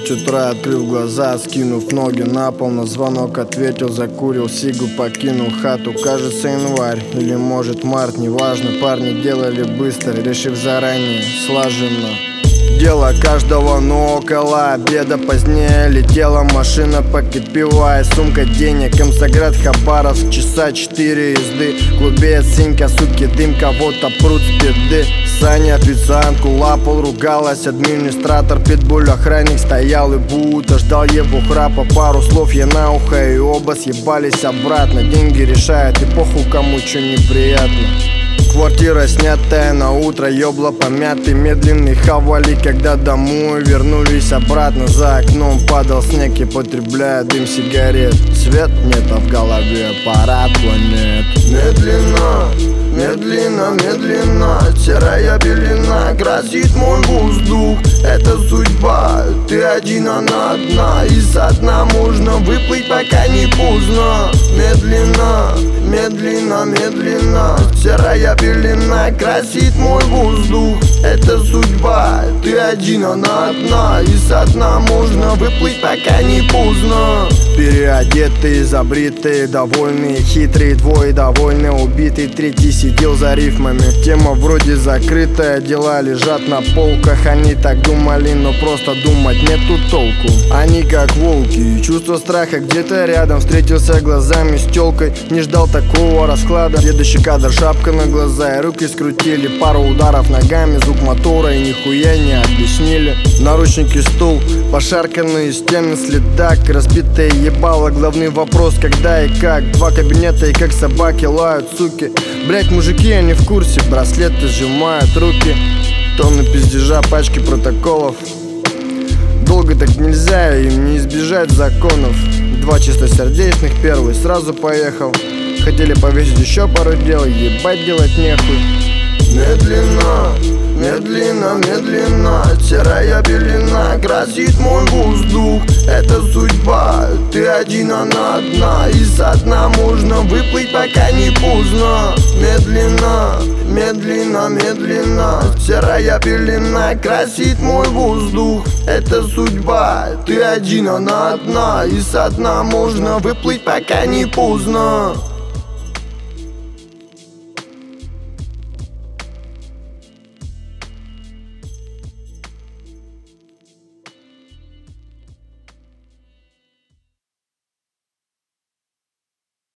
6 утра, открыв глаза, скинув ноги на пол, на звонок ответил, закурил сигу, покинул хату. Кажется, январь или может март, неважно. Парни делали быстро, решив заранее, слаженно. Дело каждого, но около обеда позднее летела машина, пакет пива и сумка денег. Мсоград, Хабаровск, часа 4 езды. Клубеет синька, суки, дым, кого-то прут спиды. Саня официантку лапал, ругалась администратор. Питбуль охранник стоял и будто ждал его храпа. Пару слов я на ухо, и оба съебались обратно. Деньги решают эпоху, кому чё неприятно. Квартира снятая на утро, ёбла помятый, медленный хавали. Когда домой вернулись обратно, за окном падал снег и потребляя дым сигарет. Свет нет, а в голове аппарат планет. Медленно, медленно, медленно, серая пелена красит мой воздух. Это судьба, ты один, она одна, и со дна можно выплыть, пока не поздно. Медленно, медленно, медленно, серая пелена красит мой воздух. Это судьба, ты один, она одна, и со дна можно выплыть, пока не поздно. Переодетые, забритые, довольные, хитрые, двое довольны, убитый, третий сидел за рифмами. Тема вроде закрытая, дела лежат на полках. Они так думали, но просто думать нету толку. Они как волки, чувство страха где-то рядом. Встретился глазами с тёлкой, не ждал такого расклада. Следующий кадр, шапка на глаза и руки скрутили. Пару ударов ногами, звук мотора и нихуя не объяснили. Наручники, стул, пошарканные стены, следак, разбитые ебало. Главный вопрос, когда и как. Два кабинета и как собаки лают, суки. Блять, мужики, они в курсе, браслеты сжимают руки. Тонны пиздежа, пачки протоколов. Долго так нельзя, им не избежать законов. Два чистосердечных, первый сразу поехал. Хотели повесить еще пару дел, ебать делать нехуй. Медленно, медленно, медленно, серая пелена красит мой воздух. Это судьба, ты один, она одна, и со дна можно выплыть, пока не поздно. Медленно, медленно, медленно, серая пелена красит мой воздух. Это судьба, ты один, она одна, и со дна можно выплыть, пока не поздно.